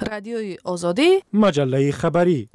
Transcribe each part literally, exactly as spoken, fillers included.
رادیوی آزادی، مجله خبری.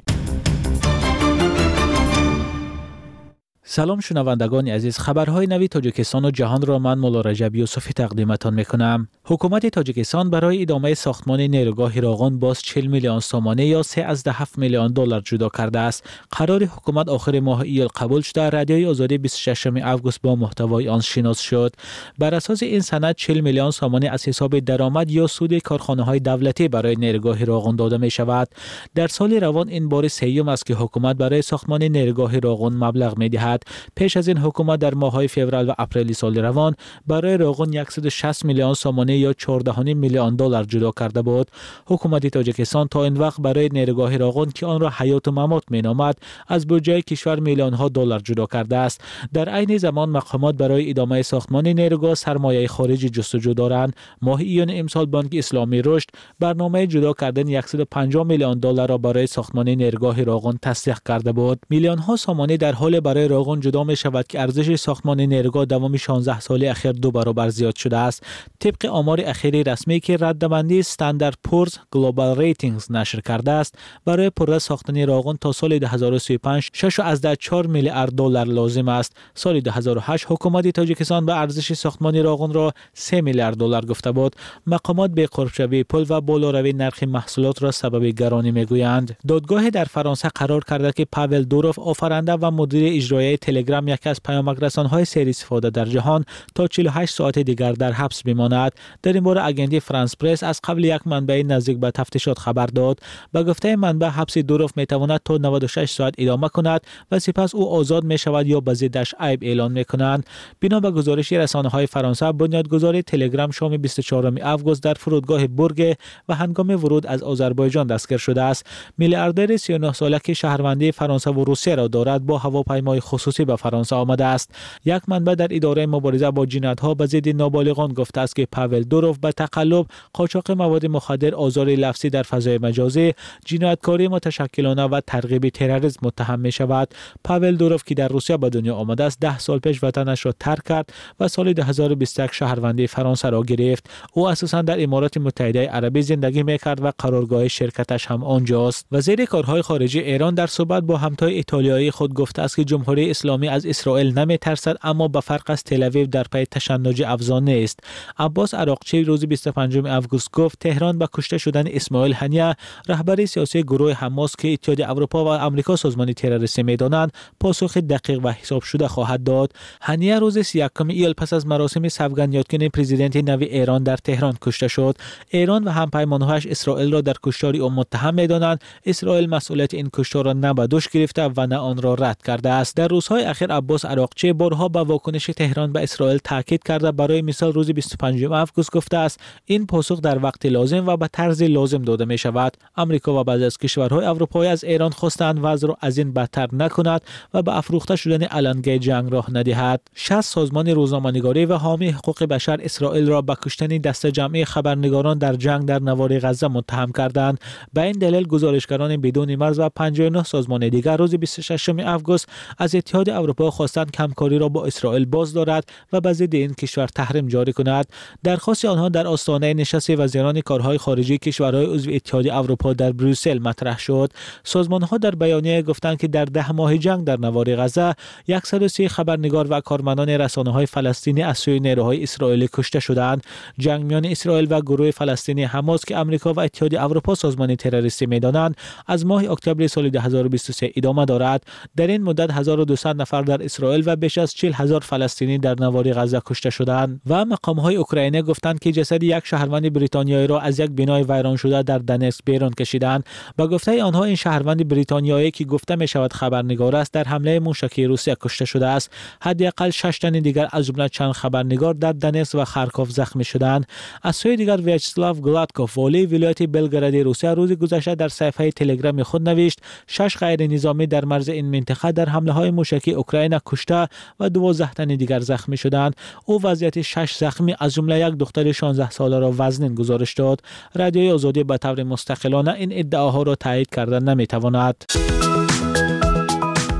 سلام شنوندگان عزیز، خبرهای نوی تاجیکستان و جهان را من مولا رجب یوسفی تقدیمتان میکنم. حکومت تاجیکستان برای ادامه ساختمان نیروگاه راغون باز چهل میلیون سامانه یا سه از ده هفت میلیون دلار جدا کرده است. قرار حکومت آخر ماه ایول قبول شده. رادیوی آزادی بیست و ششم آگوست با محتوای آن شناس شد. بر اساس این سند چهل میلیون سامانه از حساب درآمد یا سود کارخانه‌های دولتی برای نیروگاه راغون داده می شود. در سال روان این بار سیوم است که حکومت برای ساختمان نیروگاه راغون مبلغ می دهد. پیش از این حکومت در ماه‌های فوریه و اپریل سال روان برای راغون صد و شصت میلیون سامانه یا چهارده و نیم میلیون دلار جدا کرده بود. حکومت تاجیکستان تا این وقت برای نیروگاه راغون که آن را حیات و ممات مینامد از بودجه کشور میلیون ها دلار جدا کرده است. در عین زمان مقامات برای ادامه ساختمان نیروگاه سرمایه خارجی جستجو دارند. ماه ایون امسال بانک اسلامی رشد برنامه جدا کردن صد و پنجاه میلیون دلار را برای ساختمان نیروگاه راغون تصدیق کرده بود. میلیون ها سامانه در حال برای راغون جدا می شود که ارزش ساختمان نیروگاه دوام شانزده سال اخیر دو برابر زیاد شده است. طبق آمار اخیری رسمی که رده‌بندی استاندارد پورز گلوبال ریتینگز نشر کرده است، برای پرده ساختن راغون تا سال دو هزار و سی و پنج شش و چهار میلیارد دلار لازم است. سال دو هزار و هشت حکومت تاجیکستان به ارزش ساختمان راغون را سه میلیارد دلار گفته بود. مقامات به قربشوی پول و بالاروی نرخ محصولات را سبب گرانی میگویند. دادگاه در فرانسه قرار کرده که پاول دوروف آفرینده و مدیر اجرایی تلگرام یکی از پیامک رسان‌های سری استفاده در جهان تا چهل و هشت ساعت دیگر در حبس بماند. در این باره اگنسی فرانس پرس از قبل یک منبع نزدیک به تفتیشات خبر داد. به گفته منبع حبس دوروف میتواند تا نود و شش ساعت ادامه کند و سپس او آزاد می شود یا به ضدش عیب اعلان میکنند. بنا به گزارش رسانه‌های فرانسه، بنیادگذار تلگرام شام بیست و چهارم آگوست در فرودگاه برگ و هنگام ورود از آذربایجان دستگیر شده است. میلیاردر سی و نه ساله که شهروندی فرانسه و روسیه را دارد با هواپیمای خصوصی به فرانسه آمده است. یک منبع در اداره مبارزه با جنایت‌ها به ضد نابالغان گفته است که پاول دوروف به تقلب، قاچاق مواد مخدر، آزار لفظی در فضای مجازی، جنایتکاری متشکلانه و ترغیب تروریسم متهم می شود. پاول دوروف که در روسیه به دنیا آمده است، ده سال پیش وطنش را ترک کرد و سال دو هزار و بیست و یک شهروندی فرانسه را گرفت. او اساساً در امارات متحده عربی زندگی می‌کرد و قرارگاه شرکتش هم آنجاست. وزیر کارهای خارجه ایران در صحبت با همتای ایتالیایی خود گفته است که جمهوری اسلامی از اسرائیل نمی‌ترسد، اما به فرق از تل آویو در پی تشنج افزانه است. عباس عراقچی روز بیست و پنجم آگوست گفت تهران به کشته شدن اسماعیل هنیه، رهبر سیاسی گروه حماس که اتحاد اروپا و آمریکا سازمان تروریستی می‌دانند، پاسخ دقیق و حساب شده خواهد داد. هنیه روز سی و یکم ایل پس از مراسم سوگند یادگیری پرزیدنت نوی ایران در تهران کشته شد. ایران و همپیمان‌هایش اسرائیل را در کشتار او متهم می‌دانند. اسرائیل مسئولیت این کشتار را نه به دوش گرفته و نه آن را رد کرده است. در روزهای اخیر عباس عراقچی بارها به واکنش تهران به اسرائیل تاکید کرده. برای مثال روز بیست و پنجم آگوست گفته است این پاسخ در وقت لازم و به طرز لازم داده می شود. آمریکا و بعضی از کشورهای اروپایی از ایران خواستند وضع را از این بدتر نکند و به افروخته شدن علنگه جنگ راه ندهد. شصت سازمان روزنامه‌نگاری و حامی حقوق بشر اسرائیل را به کشتن دسته جمعی خبرنگاران در جنگ در نوار غزه متهم کردند. به این دلیل گزارشگران بدون مرز و پنجاه و نه سازمان دیگر روز بیست و ششم آگوست از اتحاد اروپا خواستند همکاری را با اسرائیل باز دارد و به ضد این کشور تحریم جاری کند. درخواست آنها در آستانه نشست وزیران کارهای خارجه کشورهای عضو اتحاد اروپا در بروسل مطرح شد. سازمانها در بیانیه گفتند که در ده ماه جنگ در نوار غزه صد و سی خبرنگار و کارمندان رسانه‌های فلسطینی از سوی نیروهای اسرائیلی کشته شدند. جنگ میان اسرائیل و گروه فلسطینی حماس که آمریکا و اتحاد اروپا سازمان تروریستی می‌دانند، از ماه اکتبر سال دو هزار و بیست و سه ادامه دارد. در این مدت هزار و دویست نفر در اسرائیل و بیش از چهل هزار فلسطینی در نوار غزه کشته شدند. و مقام‌های اوکراینی گفتند که جسد یک شهروند بریتانیایی را از یک بنای ویران شده در دنسک بیرون کشیدند. با گفته آنها این شهروند بریتانیایی که گفته می شود خبرنگار است در حمله موشکی روسیه کشته شده است. حداقل شش تن دیگر از جمله چند خبرنگار در دنسک و خارکوف زخمی شدند. از سوی دیگر ویاچسلاو گلادکوف والی ولایت بلگراد روسیه روز گذشته در صفحه تلگرام خود نوشت شش غیر نظامی در مرز این منطقه در حمله های موشکی اوکراین کشته و دوازده تن دیگر زخمی شدند. او وضعیت شش زخمی از جمله یک دختر شانزده ساله را وزنین گزارش داد. رادیوی آزادی به طور مستقلانه این ادعاها را تایید کردن نمیتواند.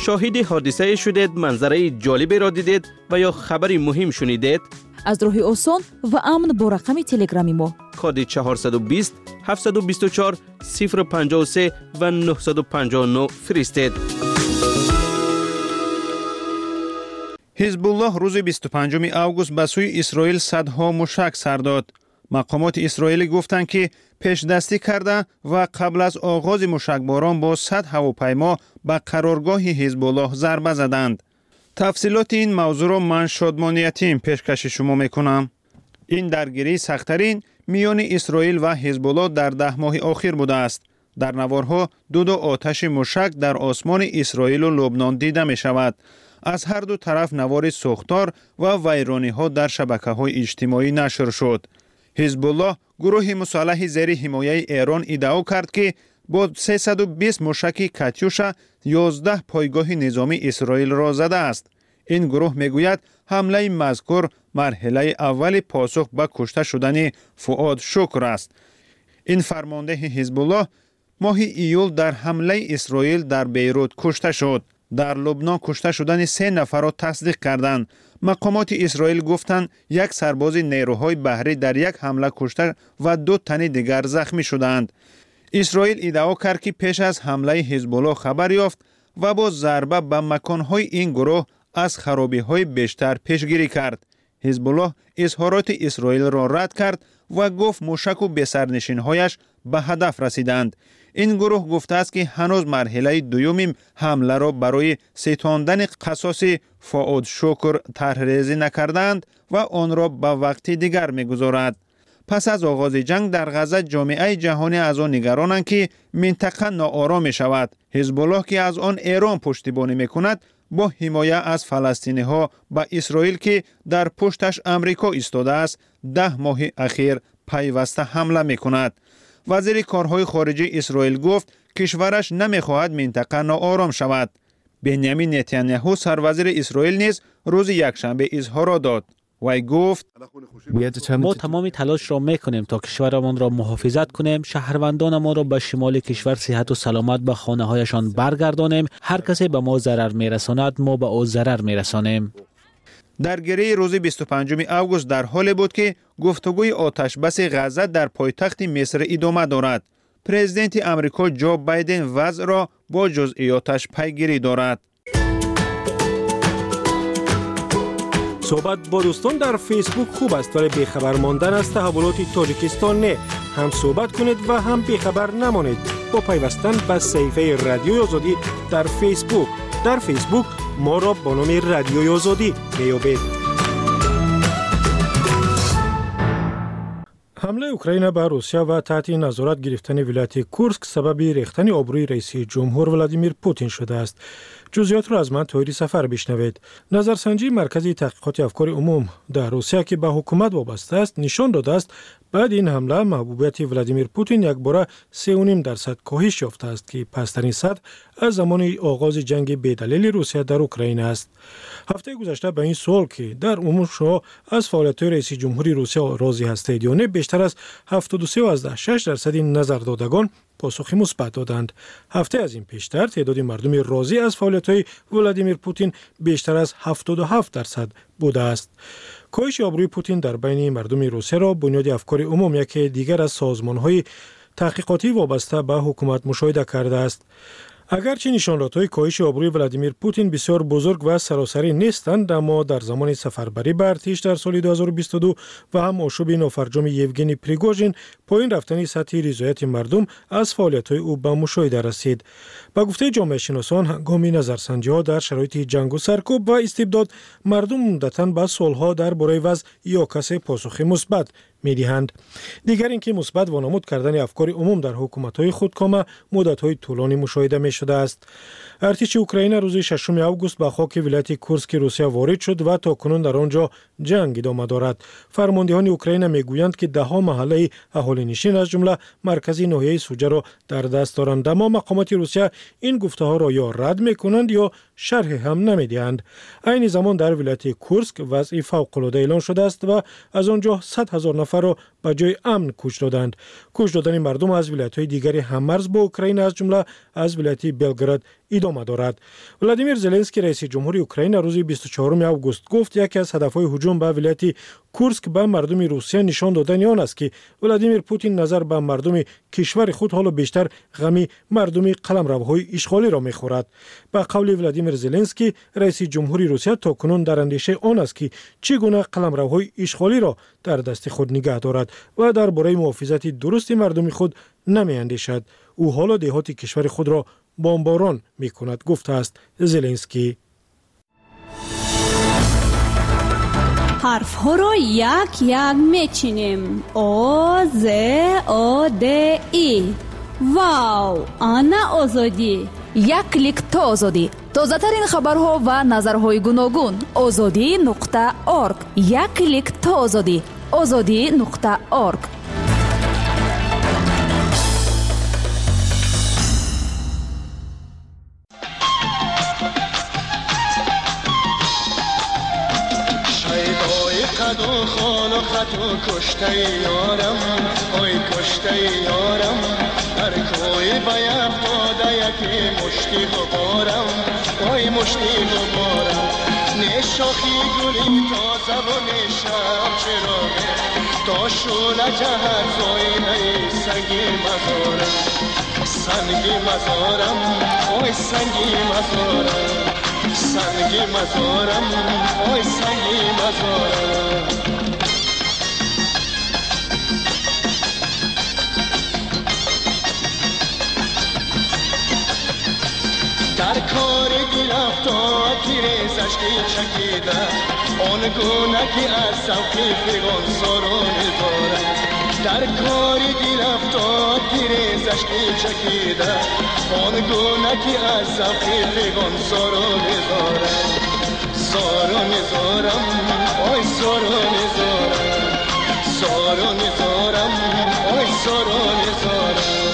شاهد حادثه شدید، منظره جالبی را دیدید و یا خبری مهم شنیدید؟ از راه آسان و امن با رقم تلگرامی ما کد چهارصد و بیست هفتصد و بیست و چهار صفر پنجاه و سه و نهصد و پنجاه و نه فرستید. حزب الله روز بیست و پنجم آگوست به سوی اسرائیل صدها موشک سر داد. مقامات اسرائیلی گفتند که پیش دستی کرده و قبل از آغاز موشکباران با صد هواپیما به قرارگاه حزب الله ضربه زدند. تفصیلات این موضوع را من شادمانیتیم پیشکش شما میکنم. این درگیری سخت‌ترین میان اسرائیل و حزب الله در ده ماه اخیر بوده است. در نوارها دو دو آتش موشک در آسمان اسرائیل و لبنان دیده می شود. از هر دو طرف نوار سوختار و ویرانی ها در شبکه های اجتماعی نشر شد. حزب الله گروه مسلح زیر حمایه ایران ادعا کرد که با سیصد و بیست موشک کاتیوشا یازده پایگاه نظامی اسرائیل را زده است. این گروه میگوید حمله مذکور مرحله اول پاسخ به کشته شدن فؤاد شکر است. این فرمانده حزب الله ماه ایول در حمله اسرائیل در بیروت کشته شد. در لبنان کشته شدن سه نفر را تصدیق کردند. مقامات اسرائیل گفتند یک سرباز نیروهای بحری در یک حمله کشته و دو تن دیگر زخمی شدند. اسرائیل ادعا کرد که پیش از حمله حزب الله خبر یافت و با ضربه به مکانهای این گروه از خرابی‌های بیشتر پیشگیری کرد. حزب الله اظهارات اسرائیل را رد کرد و گفت موشک و بسرنشین‌هایش به هدف رسیدند. این گروه گفته است که هنوز مرحله دوم حمله را برای ستاندن قصاص فؤاد شکر طرح‌ریزی نکردند و آن را به وقت دیگر می‌گذارد. پس از آغاز جنگ در غزه جامعه جهانی از آن نگرانند که منطقه ناآرام می‌شود. حزب الله که از آن ایران پشتیبانی می‌کند با حمایت از فلسطینی‌ها به اسرائیل که در پشتش امریکا ایستاده است ده ماه اخیر پیوسته حمله می‌کند. وزیر کارهای خارجه اسرائیل گفت کشورش نمی‌خواهد منطقه ناآرام شود. بنیامین نتانیاهو سروزیر اسرائیل نیز روز یکشنبه اظهار داد. وی گفت ما تمام تلاش را میکنیم تا کشورمان را محافظت کنیم، شهروندانمان را به شمال کشور صحت و سلامت به خانه هایشان برگردانیم. هر کسی به ما ضرر میرساند ما به او ضرر میرسانیم. درگیری روز بیست و پنجم آگوست در حالی بود که گفتگوی آتش بس غزه در پایتخت مصر ادامه دارد. پرزیدنت امریکا جو بایدن وضع را با جزئیاتش پیگیری دارد. صحبت با دوستان در فیسبوک خوب است ولی بیخبر ماندن از تحولات تاجیکستان نه. هم صحبت کنید و هم بیخبر نمانید با پیوستن به صفحه رادیوی آزادی در فیسبوک. در فیسبوک ما را با نام رادیوی آزادی میابید. حمله اوکراین به روسیه و تحت نظارت گرفتن ولایت کورسک سبب ریختن آبروی رئیس جمهور ولادیمیر پوتین شده است. جزئیات را از من طاهری سفر بشنوید. نظرسنجی مرکز تحقیقات افکار عموم در روسیه که به حکومت وابسته است نشان داده است بعد این حمله محبوبیت ولادیمیر پوتین یک باره سه و نیم درصد کاهش یافته است که پسترین سطح از زمان آغاز جنگ بی‌دلیل روسیه در اوکراین است. هفته گذشته به این سوال که در عموم شما از فعالیت رئیس جمهوری روسیه راضی هستید یا نه بیشتر از هفتاد و سه و شش درصد نظر دادگان پاسخ مثبت دادند. هفته از این پیشتر تعداد مردم راضی از فعالیت‌های ولادیمیر پوتین بیشتر از هفتاد و هفت درصد بوده است. کاهش آبروی پوتین در بین مردم روسیه را بنیاد افکار عموم یکی دیگر از سازمان‌های تحقیقاتی وابسته به حکومت مشاهده کرده است. اگرچه نشانات‌های کاهش آبروی ولادیمیر پوتین بسیار بزرگ و سراسری نیستند، اما در زمان سفربری به ارتش در سال دو هزار و بیست و دو و هم آشوب نافرجام یوگنی پریگوژین پایین رفتن سطح رضایت مردم از فعالیت‌های او به مشاهده رسید. با گفته جامعه شناسان هنگام نظرسنجی‌ها در شرایط جنگ و سرکوب و استبداد مردم عمدتاً به سوال‌ها درباره وضع یا کسی پاسخ مثبت می‌دهند. دیگر اینکه مثبت وانمود کردن افکار عموم در حکومت‌های خودکامه مدت‌های طولانی مشاهده می‌شده است. ارتش اوکراین روز ششم آگوست به خاک ولایت کورسک روسیه وارد شد و تاکنون در آنجا جنگ ادامه دارد. فرماندهان اوکراین میگویند که ده‌ها محله اهالی نشین از جمله مرکزی ناحیه سوجه را در دست دارند، اما مقامات روسیه این گفته‌ها را یا رد می‌کنند یا شرح هم نمیدهند. این زمان در ولایت کورسک وضع فوق‌العاده اعلان شده است و از آنجا صد هزار نفر را به جای امن کوچ دادند. کوچ دادن مردم از ولایت‌های دیگری هممرز با اوکراین از جمله از ولایت بلگراد ادامه دارد. ولادیمیر زلنسکی رئیس جمهوری اوکراین روز بیست و چهارم آگوست گفت یکی از هدف‌های هجوم به ولایت کورسک به مردم روسیه نشان دادن آن است که ولادیمیر پوتین نظر به مردم کشور خود حالا بیشتر غمی مردم قلمروهای اشغالی را می‌خورد. به قول ولادیمیر زلنسکی رئیس جمهوری روسیه تاکنون در اندیشه آن است که چگونه قلمروهای اشغالی را در دست خود نگه دارد و درباره محافظت درست مردم خود نمی‌اندیشد. او حالا دهات کشور خود را بمباران می‌کند گفته است زلنسکی. حرف ها را یک یک میچینیم. او ز او د ای. واو، آنا آزادی. یک کلیک تا آزادی. تازه ترین خبرها و نظرهای گوناگون. آزادی نقطه اورگ. یک کلیک تا آزادی. آزادی نقطه اورگ. خدو خان و خدو کشته یارم، آی کشته یارم، در کوی باید داده یکی مشتی غبارم، آی مشتی غبارم. نشاخی گلی تازه و نشم چراغه، تا شونه جهت زاینه سنگی مزارم، سنگی مزارم، آی سنگی مزارم، سنگی مزارم، آی سنگی مزارم. در کار گرفتار تیرزشتی چکیده، آن گونه که از سوقی فیغان سارانی دارد. در کار گرفتار تیرزشتی چکیده، آن گونه که از سوقی فیغان سارانی دارد. سارانی دارم، آی سارانی دارم، سارانی دارم، آی سارانی دارم.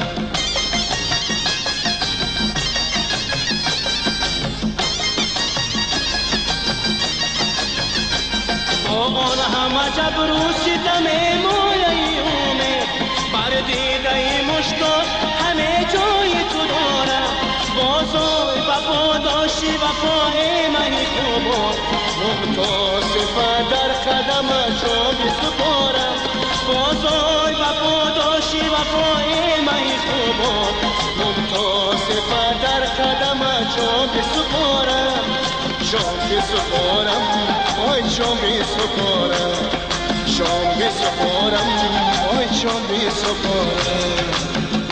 آن همه جبروسی دمه مویایومه، بر دیده مشتاق همه جای تو دارم. بازای وفا داشتی وفای منی خوبان، ممتاسفه در قدم جا بی سپارم. بازای وفا داشتی وفای منی خوبان، ممتاسفه در قدم جا بی سپارم. جام بی سپارم، آی جام بی سپارم، جام بی سپارم، آی جام بی سپارم.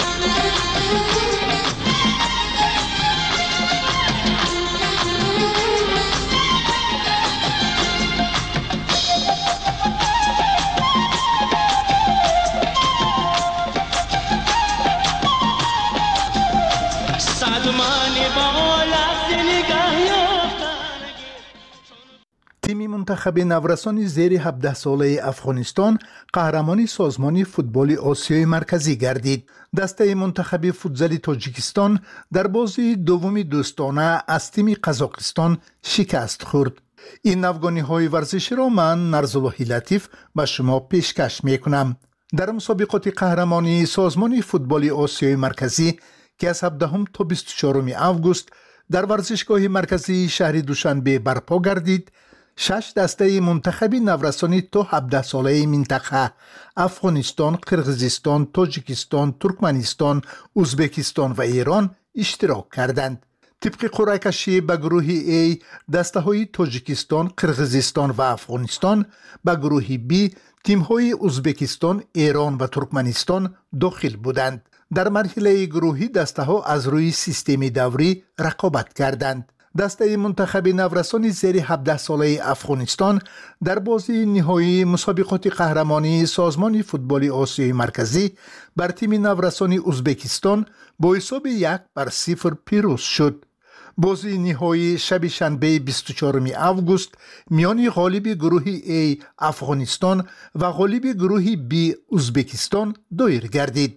تیم منتخب نورسان زیر هفده ساله افغانستان قهرمان سازمان فوتبال آسیای مرکزی گردید. دسته منتخب فوتزال تاجیکستان در بازی دوم دوستانه از تیم قزاقستان شکست خورد. این افغانی ورزشی را من نرزاللهی لطیف به شما پیشکش می کنم. در مسابقات قهرمانی سازمان فوتبال آسیای مرکزی که از هفدهم تا بیست و چهارم آگوست در ورزشگاه مرکزی شهر دوشنبه برپا گردید، شش دسته منتخب نورسانی تا هفده ساله منطقه افغانستان، قرغیزستان، تاجیکستان، ترکمنستان، ازبکستان و ایران اشتراک کردند. طبق قرعه کشی به گروه A دسته های تاجیکستان، قرغیزستان و افغانستان، به گروه B تیم های ازبکستان، ایران و ترکمنستان داخل بودند. در مرحله گروهی دسته ها از روی سیستم دوری رقابت کردند. دسته منتخب نورسان زیر هفده ساله افغانستان در بازی نهایی مسابقات قهرمانی سازمان فوتبال آسیای مرکزی بر تیم نورسان ازبکستان با حساب یک بر صفر پیروز شد. بازی نهایی شب شنبه بیست و چهارم آگوست میان غالب گروه A افغانستان و غالب گروه B ازبکستان دایر گردید.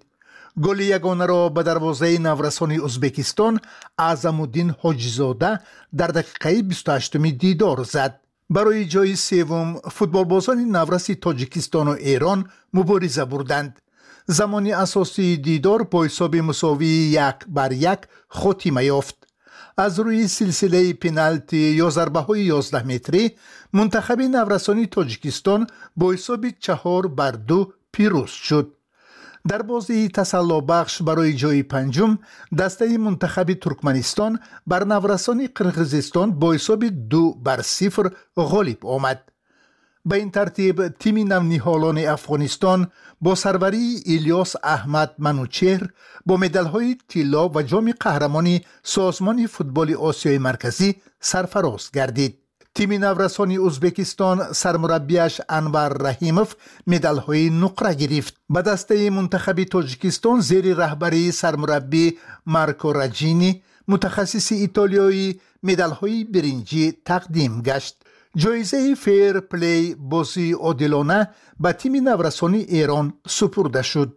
گل یگانه را به دروازه نورسان ازبکستان اعظم‌الدین حاجی‌زاده در دقیقه بیست و هشتم دیدار زد. برای جای سوم فوتبالبازان نورس تاجیکستان و ایران مبارزه بردند. زمان اساسی دیدار با حساب مساوی یک بر یک خاتمه یافت. از روی سلسله پنالتی یا ضربه‌های یازده متری منتخب نورسانی تاجیکستان با حساب چهار بر دو پیروز شد. در بازی تسلی بخش برای جای پنجم دسته منتخب ترکمنستان بر نورسان قرقیزستان با حساب دو بر صفر غالب آمد. به این ترتیب تیم نونیهالان افغانستان با سروری الیاس احمد منوچهر با مدال‌های طلا و جام قهرمانی سازمان فوتبال آسیای مرکزی سرفراز گردید. تیم نورسان ازبکستان سرمربیش انور رحیموف مدال‌های نقره گرفت. به دسته منتخب تاجیکستان زیر رهبری سرمربی مارکو راجینی متخصص ایتالیایی مدال‌های برنجی تقدیم گشت. جایزه فیر پلی بازی عادلانه به تیم نورسانی ایران سپرده شد.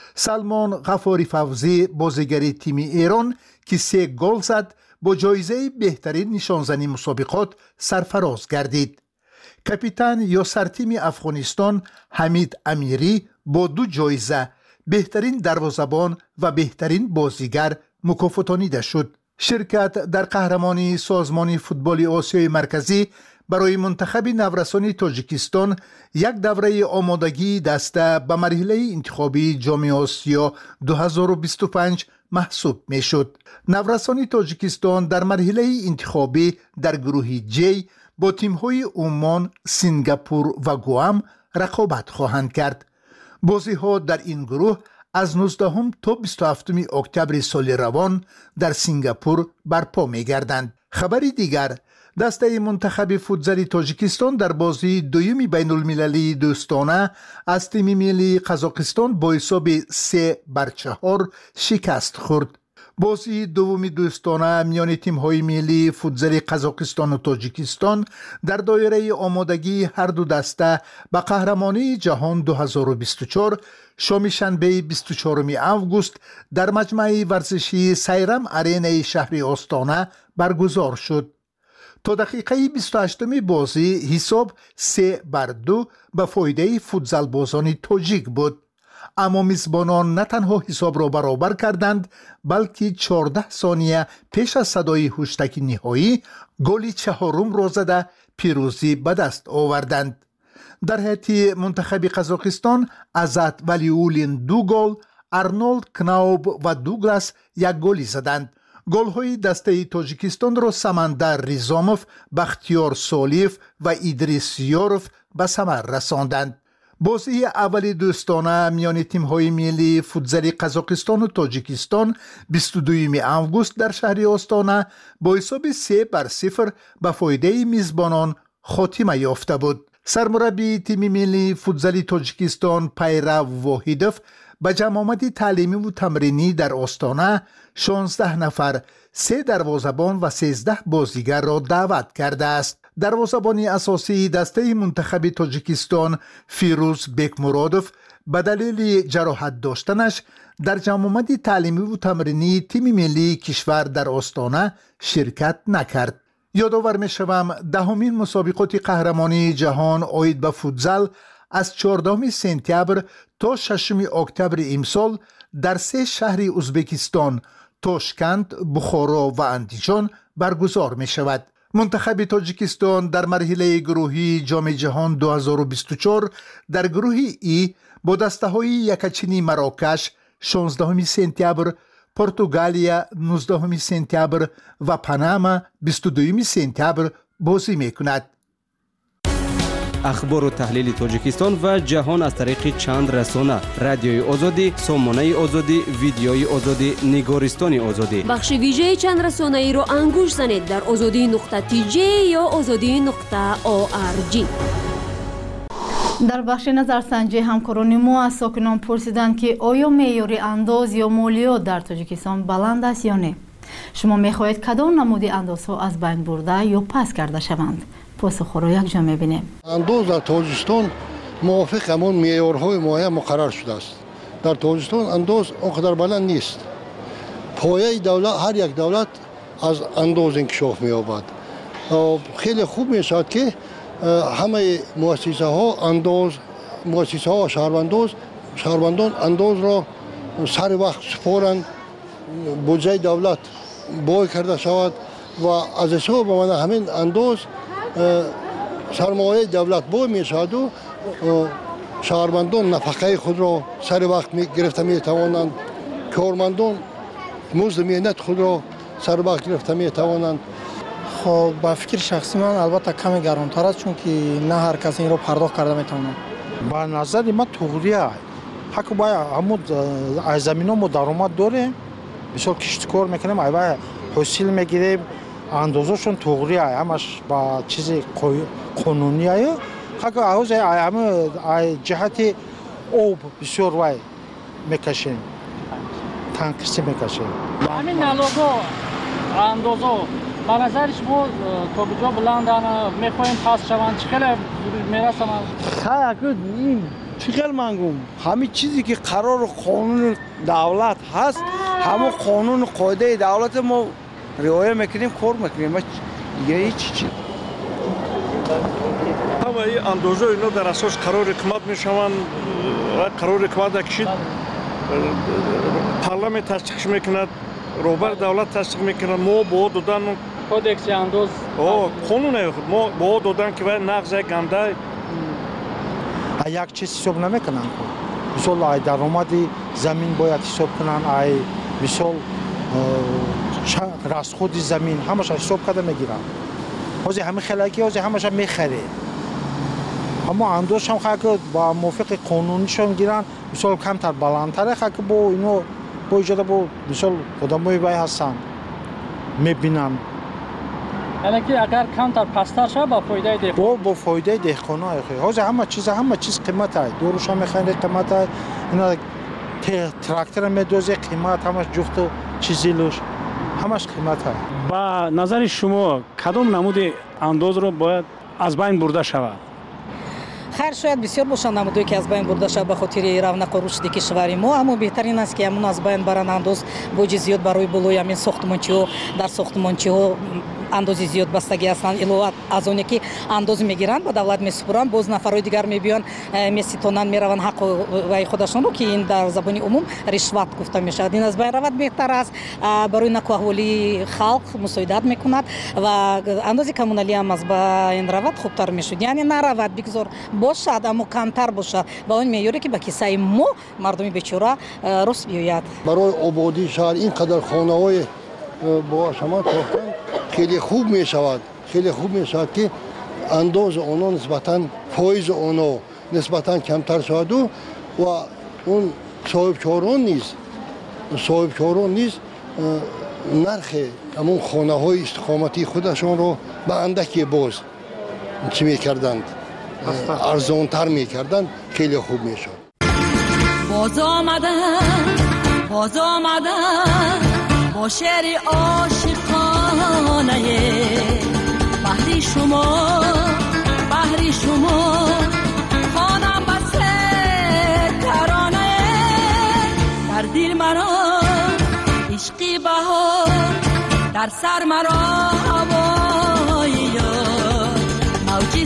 سلمان غفاری فوزی بازیگر تیم ایران که سه گل زد با جایزه بهترین نشانزنی مسابقات سرفراز گردید. کاپیتان یا سرتیم افغانستان حمید امیری با دو جایزه بهترین دروازه‌بان و بهترین بازیگر مکافاتانیده شد. شرکت در قهرمانی سازمان فوتبال آسیای مرکزی برای منتخب نورسان تاجیکستان یک دوره آمادگی دسته به مرحله انتخابی جام آسیا دو هزار و بیست و پنج محسوب می شد. نورسان تاجیکستان در مرحله انتخابی در گروه جی با تیم‌های عمان، سنگاپور و گوام رقابت خواهند کرد. بازی‌ها در این گروه از نوزدهم تا بیست و هفتم اکتبر سال روان در سنگاپور برپا می گردند. خبری دیگر، دسته منتخب فوتزال تاجیکستان در بازی دویمی بین المللی دوستانه از تیم ملی قزاقستان با حساب سه بر چهار شکست خورد. بازی دومی دوستانه میان تیم‌های ملی فوتزال قزاقستان و تاجیکستان در دایره آمادگی هر دو دسته به قهرمانی جهان دو هزار و بیست و چهار شام شنبه بیست و چهارم آگوست در مجمع ورزشی سیرم آرینای شهر آستانه برگزار شد. تا دقیقه بیست و هشتم بازی حساب سه بر دو به فایده فوتزال بازان تاجیک بود. اما میزبانان نه تنها حساب را برابر کردند بلکه چهارده ثانیه پیش از صدای هشتک نهایی گل چهارم را زده پیروزی به دست آوردند. در هیئت منتخب قزاقستان عزت ولیولین دو گل، ارنولد کناوب و دوگلاس یک گلی زدند. گل‌های دسته تاجیکستان را سمندر ریزاموف، بختیار سالیف و ایدریس یاروف به ثمر رساندند. بازی اول دوستانه میان تیم‌های ملی فوتزال قزاقستان و تاجیکستان بیست و دوم آگوست در شهر آستانه با حساب سه بر صفر به فایده میزبانان خاتمه یافته بود. سرمربی تیم ملی فوتزال تاجیکستان پیرو واحدوف به جمع آمد تعلیمی و تمرینی در آستانه شانزده نفر، سه دروازه‌بان و سیزده بازیگر را دعوت کرده است. دروازه‌بان اساسی دسته منتخب تاجیکستان فیروز بیکمرادوف به دلیل جراحت داشتنش در جمع آمد تعلیمی و تمرینی تیم ملی کشور در آستانه شرکت نکرد. یادآور می‌شوم دهمین مسابقات قهرمانی جهان عاید به فوتزال از چهاردهم سپتامبر تا ششم اکتبر امسال در سه شهر ازبکستان، تاشکند، بخارا و اندیجان برگزار می شود. منتخب تاجیکستان در مرحله گروهی جام جهان دو هزار و بیست و چهار در گروه ای با دسته های یکچینی مراکش شانزدهم سپتامبر، پرتغالیا نوزدهم سپتامبر و پاناما بیست و دوم سپتامبر بازی می کند. اخبار و تحلیل تاجیکستان و جهان از طریق چند رسانه: رادیوی آزادی، سامانه آزادی، ویدیوی آزادی، نگارستان آزادی. بخش ویژه چند رسانه ای را انگوش زنید در آزادی نقطه تی جی یا آزادی نقطه او آر جی. در بخش نظرسنجی همکاران ما از ساکنان پرسیدند که آیا معیار انداز یا مالیات در تاجیکستان بلند است یا نه؟ شما می‌خواهید کدام نمود اندازها از بین برده یا پس کرده شوند؟ پاسخ را یک جا می‌بینیم. انداز در تاجیکستان موافق همون معیارهای معین مقرر شده است. در تاجیکستان انداز اونقدر بلند نیست. پایه دولت، هر یک دولت از انداز انکشاف می‌یابد. خیلی خوب می‌شود که همه مؤسسه ها انداز مؤسسه ها و شهروندان شهروندان انداز را سر وقت سپارند، بودجه دولت بای کرده شود و از حساب من همین انداز سرمایه دولت بای می شود و شهروندان نفقه خود را سر وقت می گرفته می توانند، کارمندان مزد مهنت خود را سر وقت گرفته می توانند. خب با فکر شخصی من البته کمی گرانتر است، چون که نه هر کس این رو پرداخت کرده میتونه. با نظر من توغریه حق باید همون از زمین ها ما درآمد داریم، بسیار کشتکار میکنیم، ایوه حاصل میگیریم، اندازهشون توغریه همش با چیز قانونی های حق آوز همه جهت آب بسیار وای میکشیم، تنقیسی میکشیم. همین نلاغا اندازه به نظر شما تا کجا بلندن میخوایم پس شوند چقدر میرسن؟ خیلی این چقدر منگم همین چیزی که قرار قانون دولت هست، همون قانون قاعده دولت ما رعایت میکنیم، کار میکنیم. دیگه هیچ چیزی همه این اندازه اینا در اساس قرار حکومت میشوند، قرار حکومت کشید پارلمان تصدیق میکند، روبر دولت تصدیق میکنند. ما با دادن کودکس انداز قانون خود ما با دادن که باید نقض گنده یک چیز حساب نمیکنن. مثلا ای درآمدی زمین باید حساب کنن، ای مثلا راسخود زمین همش حساب کرده میگیرن. حاضر همه خلاقی حاضر همش میخره، اما اندازش هم خاک با موافق قانونیشون گیرن. مثلا کمتر بلندتره خاک با اینو با ایجاد با مثلا آدمای وای هستن میبینن. یعنی که اگر کمتر پستر شد با فایده دهقان با با فایده دهقانای خیلی حاضر همه چیز همه چیز قیمت های دوروش هم میخواین قیمت های اینا تراکتور میدوزه قیمت همش جفت و چیزی لوش همش قیمت های. با نظر شما کدام نمود انداز رو باید از بین برده شود؟ خیر شاید بسیار باشند نمودهایی که از بین برده شود به خاطر رونق و رشد کشور ما، اما بهترین است که همون از بین برند انداز بوج زیاد برای بالای همین ساختمانچی‌ها در ساختمانچی‌ها اندازی زیاد بستگی هستند. علاوه از اون که انداز میگیرند با دولت میسپرند، باز نفرای دیگر میبیان میستونن میروند حق وای خودشون رو که این در زبان عموم رشوت گفته میشود. این از بین رود بهتر است، برای نکو احوالی خلق مساعدت میکند و اندازی کمونالی هم از بین رود خوبتر میشود. یعنی نرود بگذار باشد اما کمتر باشد با اون میاری که به کیسه ما مردمی بیچاره رس بیاید. برای آبادی شهر اینقدر خانه‌های با شما ساختن خیلی خوب می شود، خیلی خوب می شود که انداز آنها نسبتاً فایز آنها نسبتاً کمتر شود و و اون صاحب کاران نیست صاحب کاران نیست نرخ همون خانه های استقامتی خودشان رو به اندکی باز چی می کردند ارزان تر می کردند، خیلی خوب می شود. باز آمدن باز آمدن با شعر عاشقانه بحری شما بحری شما خانم بسه ترانه در دل مرا عشقی بهار در سر مرا هوای یار موجی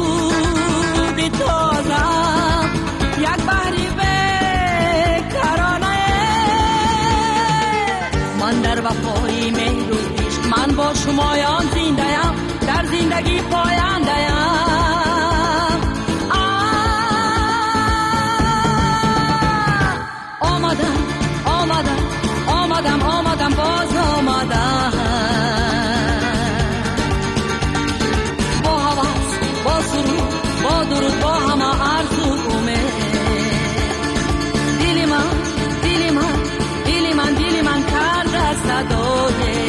سرود تازه یک بحری در وفای مهر و عشق من با شمایان زنده‌ام، در زندگی پاینده‌ام. آمدم آمدم آمدم آمدم باز آمدم با هوس با سرود با درود با همه آرزو امید. دل من دل من دل من دل من کرده صدای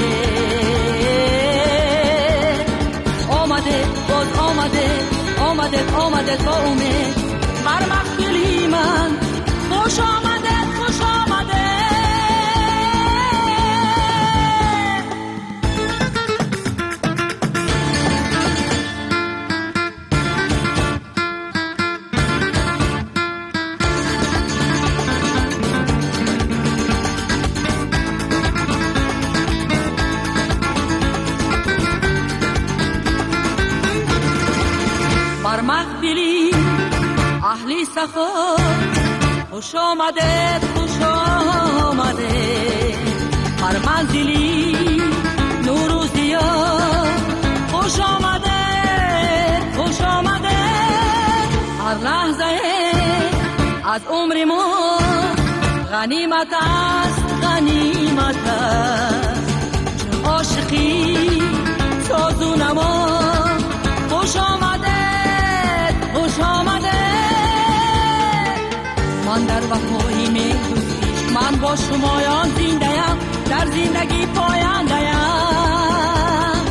آمده باز آمده آمده آمده با امید بر مخدلی من خوش آمده خوش آمده. افتخار خوش آمده خوش آمده هر منزلی نوروزی ها خوش آمده خوش آمده هر لحظه از عمر ما غنیمت است غنیمت است چون عاشقی ساز و نما خوش آمده خوش آمده من در وفای میدوزی من با شمایان زنده ام در زندگی پاینده ام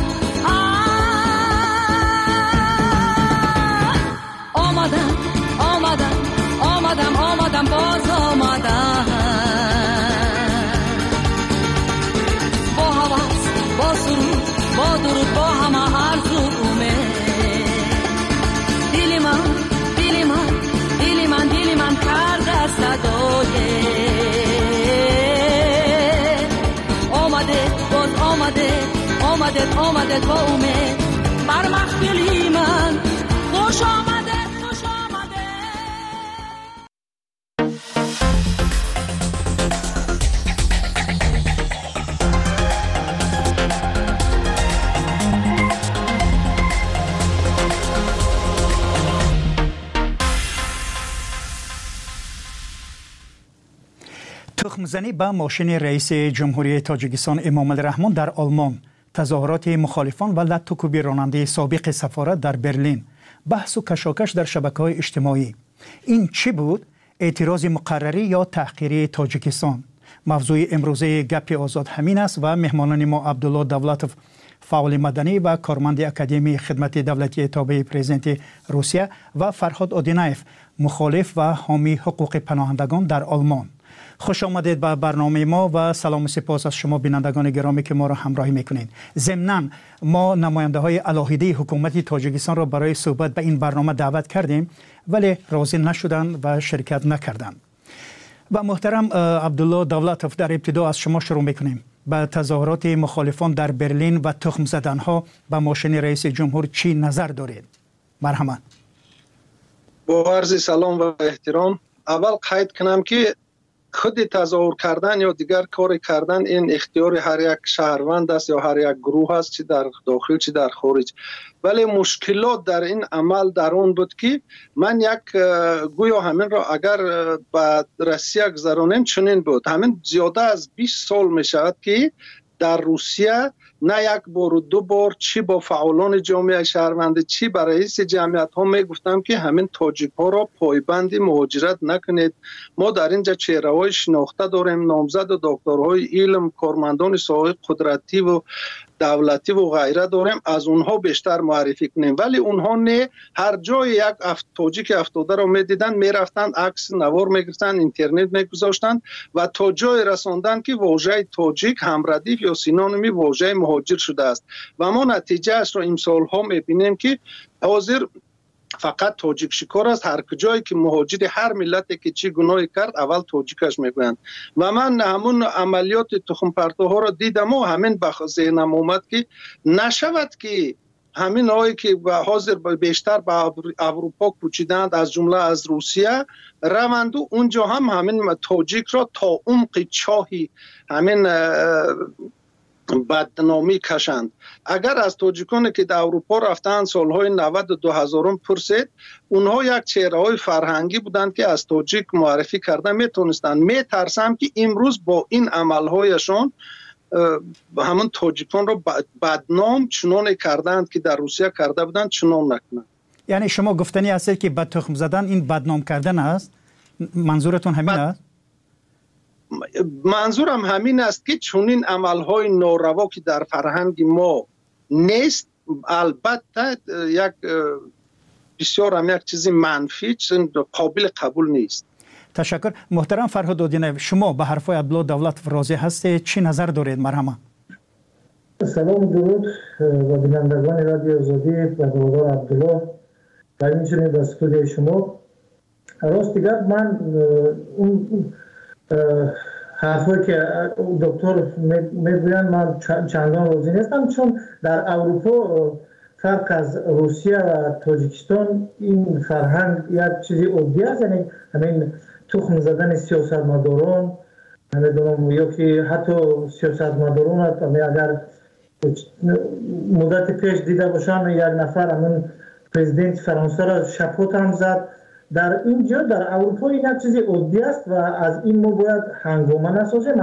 آمدم آمدم آمدم آمدم باز آمدم با حواس با سرود با درود با همه آرزومه دل من دل من دل من دل من کرده صدای آمده باز آمده آمده آمده با امید بر محفلی من خوش آمده خوش آمده تخمزنی به ماشین رئیس جمهوری تاجیکستان امام الرحمن در آلمان، تظاهرات مخالفان و لطوکوبی راننده سابق سفارت در برلین، بحث و کشاکش در شبکه‌های اجتماعی. این چی بود؟ اعتراض مقرری یا تحقیری تاجیکستان؟ موضوع امروزه گپ آزاد همین است و مهمانان ما عبدالله دولتوف، فعال مدنی و کارمند اکادمی خدمت دولتی تابع پرزیدنت روسیه، و فرهاد آدینایف، مخالف و حامی حقوق پناهندگان در آلمان. خوش آمدید به برنامه ما و سلام و سپاس از شما بینندگان گرامی که ما را همراهی میکنید. ضمناً ما نماینده های علاهیده حکومت تاجیکستان را برای صحبت به این برنامه دعوت کردیم ولی راضی نشدند و شرکت نکردند. و محترم عبدالله دولتوف، در ابتدا از شما شروع میکنیم. به تظاهرات مخالفان در برلین و تخم زدن ها به ماشین رئیس جمهور چی نظر دارید؟ مرحبا. با عرض سلام و احترام، اول قید کنم که خود تظاهر کردن یا دیگر کار کردن این اختیار هر یک شهروند است یا هر یک گروه است، چی در داخل چی در خارج. ولی مشکلات در این عمل در اون بود که من یک گویا همین را اگر به روسیه گذرانیم چنین بود. همین زیاده از بیست سال می شود که در روسیه نه یک بار و دو بار چی با فعالان جامعه شهروندی چی با رئیس جمعیت ها می گفتم که همین تاجیک ها را پایبند مهاجرت نکنید. ما در اینجا چهره های شناخته داریم، نامزد و دکترهای علم، کارمندان ساحه قدرتی و دولتی و غیره داریم، از اونها بیشتر معرفی کنیم. ولی اونها نه، هر جای یک افت تاجیک افتاده رو میدیدن میرفتن عکس نوار میگرفتن، اینترنت میگذاشتن و تا جای رساندن که واژه تاجیک هم ردیف یا سینونیمی واژه مهاجر شده است و ما نتیجه اش را امسال ها میبینیم که حاضر فقط تاجیک شکار است. هر کجایی که مهاجر هر ملتی که چی گناهی کرد اول تاجیکش میگویند و من همون عملیات تخم پرتوها را دیدم و همین به ذهنم اومد که نشود که همین هایی که حاضر بیشتر به اروپا کوچیدند از جمله از روسیه روند و اونجا هم همین تاجیک را تا عمق چاهی همین بدنامی کشند. اگر از تاجیکانی که در اروپا رفتن سالهای نود و دو هزارم پرسید، اونها یک چهره های فرهنگی بودند که از تاجیک معرفی کرده میتونستند. میترسم که امروز با این عملهایشان همون تاجیکان رو بدنام چنان کردند که در روسیه کرده بودند چنان نکنند. یعنی شما گفتنی هستید که بد تخم زدن این بدنام کردن است؟ منظورتون همین است؟ منظورم همین است که چنین عملهای ناروا که در فرهنگ ما نیست، البته یک بسیار هم یک چیزی منفی قابل قبول نیست. تشکر. محترم فرهاد آدینایف، شما به حرفای عبدالله دولتوف راضی هستید؟ چی نظر دارید؟ مرحبا. سلام و درود و بینندگان رادیو آزادی و دوادار عبدالله و همچنین به استودیوی شما. راست دیگر من اون حرفایی که دکتر میگویند من چندان راضی نیستم، چون در اروپا فرق از روسیه و تاجیکستان این فرهنگ یک چیزی عادی است، یعنی همین تخم زدن سیاستمداران، نمیدونم یا که حتی سیاستمداران اگر مدت پیش دیده باشن یک نفر همین پرزیدنت فرانسه را شپوت هم زد. در اینجا در اروپا این یک چیزی عادی است و از این ما باید هنگامه نسازیم.